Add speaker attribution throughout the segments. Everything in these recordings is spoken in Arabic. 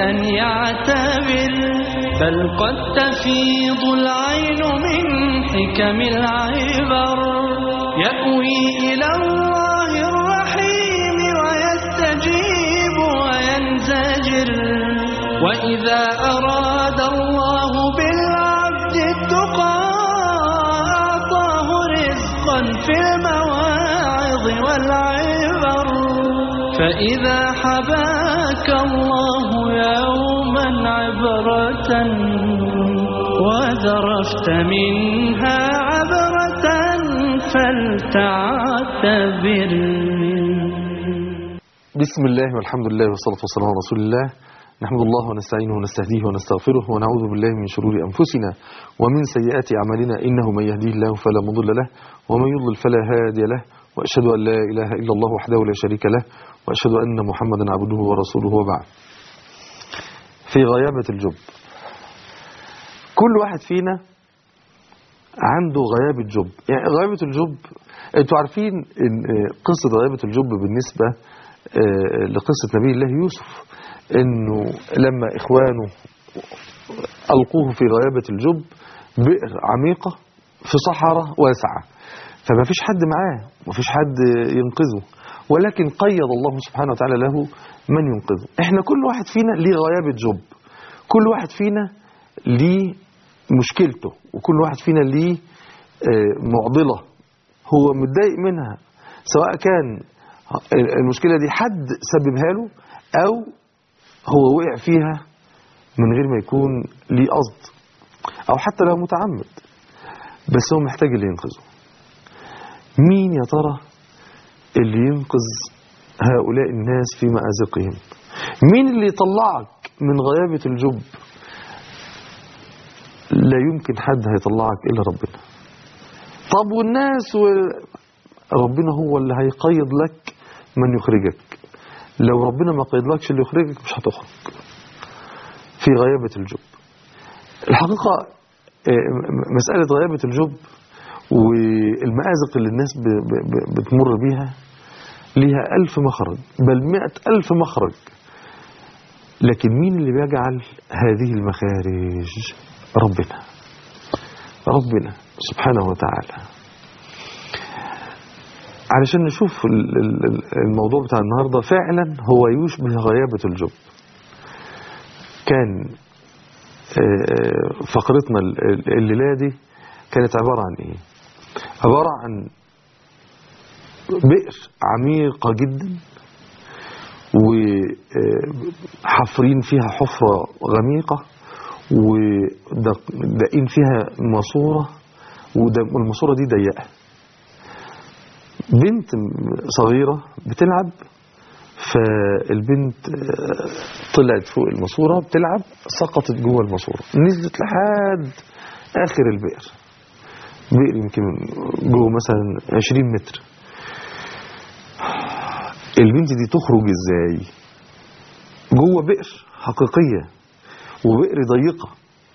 Speaker 1: أن يعتبر، بل قد تفيض العين من حكم العبر. يأوي إلى الله الرحيم ويستجيب وينزجر، وإذا أراد الله بالعبد التقى أعطاه رزقا في المواعظ والعبر. فإذا حباك الله يوما عبرة وذرفت منها عبرة فلتعتبر.
Speaker 2: بسم الله والحمد لله والصلاة والسلام على رسول الله. نحمد الله ونستعينه ونستهديه ونستغفره ونعوذ بالله من شرور أنفسنا ومن سيئات أعمالنا، إنه من يهديه الله فلا مضل له ومن يضلل فلا هادي له، وأشهد أن لا إله إلا الله وحده لا شريك له، وأشهد أن محمدا عبده ورسوله. وبعد، في غيابة الجب، كل واحد فينا عنده غيابة جب. يعني غيابة الجب، انتوا عارفين ان قصة غيابة الجب بالنسبة لقصة نبي الله يوسف، انه لما اخوانه القوه في غيابة الجب، بئر عميقة في صحراء واسعة، فما فيش حد معاه، ما فيش حد ينقذه، ولكن قيض الله سبحانه وتعالى له من ينقذه. احنا كل واحد فينا ليه غيابة جب، كل واحد فينا ليه مشكلته، وكل واحد فينا ليه معضلة هو متضايق منها، سواء كان المشكلة دي حد سببها له أو هو وقع فيها من غير ما يكون ليه قصد، أو حتى لو متعمد، بس هو محتاج اللي ينقذه. مين يا ترى اللي ينقذ هؤلاء الناس في مأزقهم؟ مين اللي يطلعك من غيابة الجب؟ لا يمكن حد هيطلعك إلا ربنا. طب والناس ربنا هو اللي هيقيض لك من يخرجك. لو ربنا ما قيضلكش اللي يخرجك مش هتخرج في غيابة الجب. الحقيقة مسألة غيابة الجب والمآزق اللي الناس بتمر بيها ليها 1000 مخرج، بل 100,000 مخرج، لكن مين اللي بيجعل هذه المخارج؟ ربنا سبحانه وتعالى. علشان نشوف الموضوع بتاع النهاردة، فعلا هو يشبه غيابة الجب. كان فقرتنا الليلة دي كانت عبارة عن ايه؟ عبارة عن بئر عميقة جدا، وحفرين فيها حفرة غميقة، ودقين فيها ماسورة، والماسورة دي ضيقة. بنت صغيرة بتلعب، فالبنت طلعت فوق الماسورة بتلعب، سقطت جوه الماسورة، نزلت لحد آخر البئر. بئر يمكن جوه مثلا 20 متر. البنت دي تخرج ازاي جوه بئر حقيقية وبئر ضيقة؟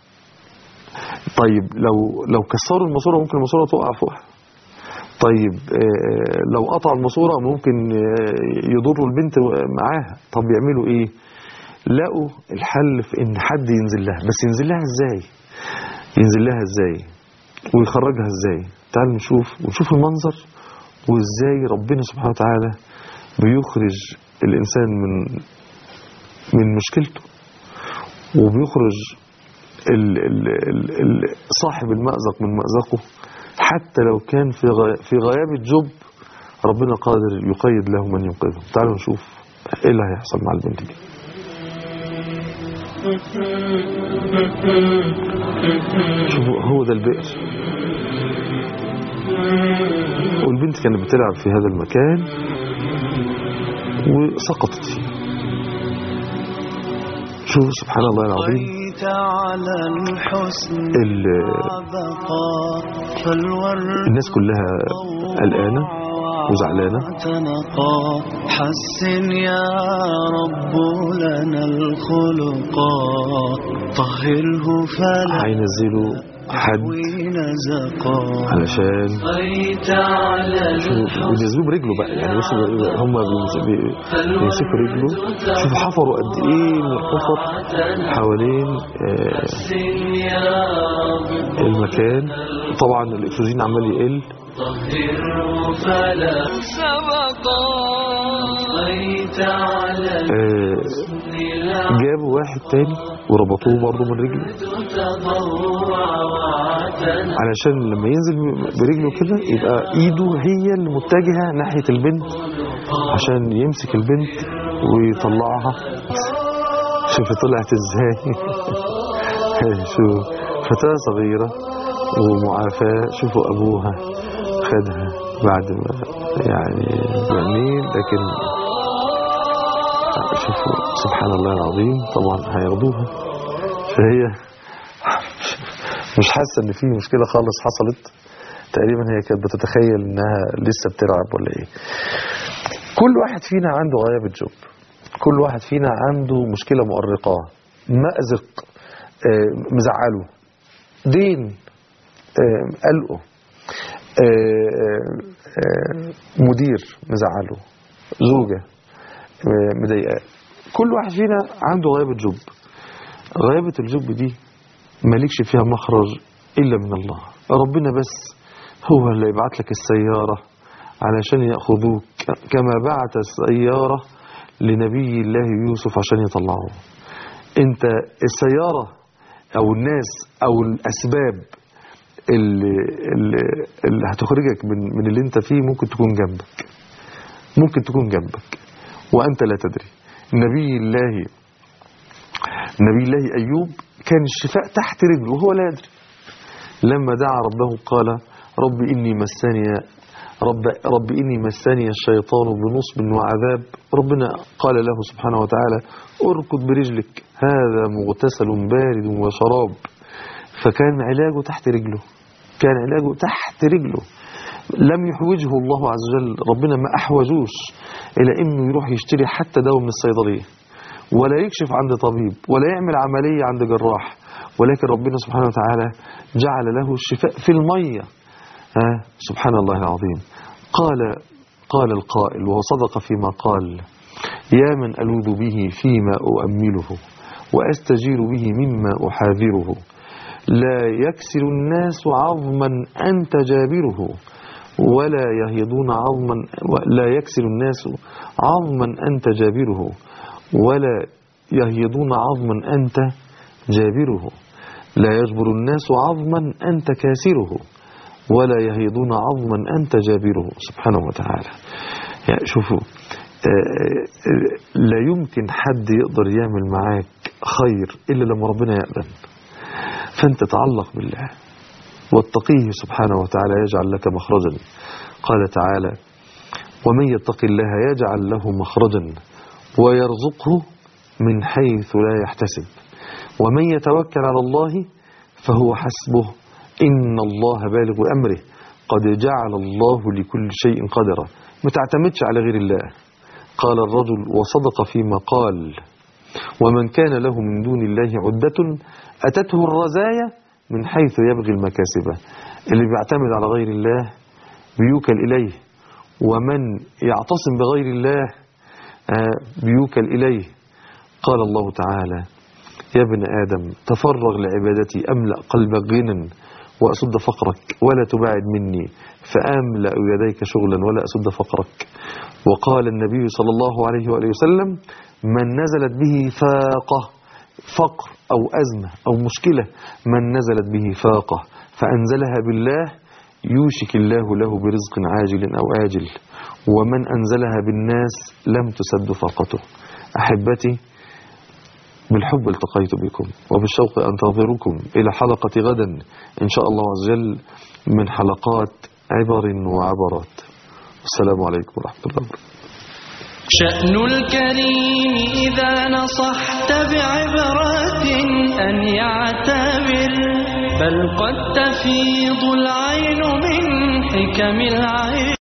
Speaker 2: طيب لو كسروا الماسورة ممكن الماسورة تقع فوقها. طيب لو قطع الماسورة ممكن يضروا البنت معاها. طب يعملوا ايه؟ لقوا الحل في ان حد ينزل لها، بس ينزل لها ازاي ويخرجها ازاي؟ تعالوا نشوف المنظر، وازاي ربنا سبحانه وتعالى بيخرج الانسان من مشكلته، وبيخرج صاحب المأزق من مأزقه، حتى لو كان في غيابة جب ربنا قادر يقيد له من ينقذه. تعالوا نشوف ايه اللي هيحصل مع البنت دي. شوفوا، هو ده البئر، والبنت كانت بتلعب في هذا المكان وسقطت فيه. شوفوا سبحان الله العظيم، الناس كلها قلقانة وزعلانة.
Speaker 1: حسن يا رب لنا الخلقا طهره فلا
Speaker 2: هينزلوا حد علشان بينزلوه برجله بقى، يعني هم بيمسكوا رجله. شوفوا حفروا قد ايه من الحفر حوالين المكان. طبعا الاكسجين عمال يقل. جابوا واحد تاني وربطوه برضه من رجله علشان لما ينزل برجله كده يبقى ايده هي اللي متجهة ناحية البنت عشان يمسك البنت ويطلعها. شوف طلعت ازاي. شوف فتاة صغيرة ومعافاة. شوفوا ابوها خدها بعد ما يعني جميل، لكن شوفوا سبحان الله العظيم. طبعا هياخدوها، فهي مش حاسة ان في مشكلة خالص حصلت. تقريبا هي كانت بتتخيل انها لسه بتلعب ولا ايه. كل واحد فينا عنده غيابة جب، كل واحد فينا عنده مشكلة مؤرقة، مأزق مزعله، دين قلقه، مدير مزعله، زوجة مضايقاه. كل واحد فينا عنده غيابة جب. غيابة الجب دي مالكش فيها مخرج إلا من الله. ربنا بس هو اللي يبعت لك السيارة علشان يأخذوك، كما بعت السيارة لنبي الله يوسف عشان يطلعوه. انت السيارة او الناس او الاسباب اللي هتخرجك من اللي انت فيه ممكن تكون جنبك وانت لا تدري. نبي الله ايوب كان الشفاء تحت رجله وهو لا يدري. لما دعا ربه قال رب إني مسني الشيطان بنصب وعذاب. ربنا قال له سبحانه وتعالى اركض برجلك هذا مغتسل بارد وشراب. فكان علاجه تحت رجله، لم يحوجه الله عز وجل. ربنا ما أحوجوش إلى إنه يروح يشتري حتى دواء من الصيدلية، ولا يكشف عند طبيب، ولا يعمل عملية عند جراح، ولكن ربنا سبحانه وتعالى جعل له الشفاء في المية. سبحان الله العظيم. قال القائل وهو صدق فيما قال يا من ألوذ به فيما أؤمله وأستجير به مما أحاذره. لا يكسر الناس عظما أنت جابره ولا يهيضون عظما. لا يكسر الناس عظما أنت جابره ولا يهيضون عظما أنت جابره. لا يجبر الناس عظما أنت كاسره ولا يهيضون عظما أنت جابره. سبحانه وتعالى. يعني شوفوا لا يمكن حد يقدر يعمل معاك خير إلا لما ربنا يأذن. فأنت تعلق بالله واتقيه سبحانه وتعالى يجعل لك مخرجا. قال تعالى ومن يتق الله يجعل له مخرجا ويرزقه من حيث لا يحتسب ومن يتوكل على الله فهو حسبه إن الله بالغ أمره قد جعل الله لكل شيء قدرا. ما تعتمدش على غير الله. قال الرجل وصدق فيما قال ومن كان له من دون الله عدة أتته الرزايا من حيث يبغي المكاسبة. اللي بيعتمد على غير الله بيوكل إليه، ومن يعتصم بغير الله بيوكل إليه. قال الله تعالى يا ابن آدم تفرغ لعبادتي أملأ قلبك غنى وأسد فقرك ولا تباعد مني فأملأ يديك شغلا ولا أسد فقرك. وقال النبي صلى الله عليه وآله وسلم من نزلت به فاقة، فقر أو أزمة أو مشكلة، من نزلت به فاقة فأنزلها بالله يوشك الله له برزق عاجل أو آجل، ومن أنزلها بالناس لم تسد فاقته. أحبتي بالحب التقيت بكم وبالشوق أنتظركم إلى حلقة غدا إن شاء الله عز وجل من حلقات عبر وعبرات. السلام عليكم ورحمة الله وبركاته.
Speaker 1: شأن الكريم إذا نصحت بعبرة أن يعتبر بل قد تفيض العين من حكم العين.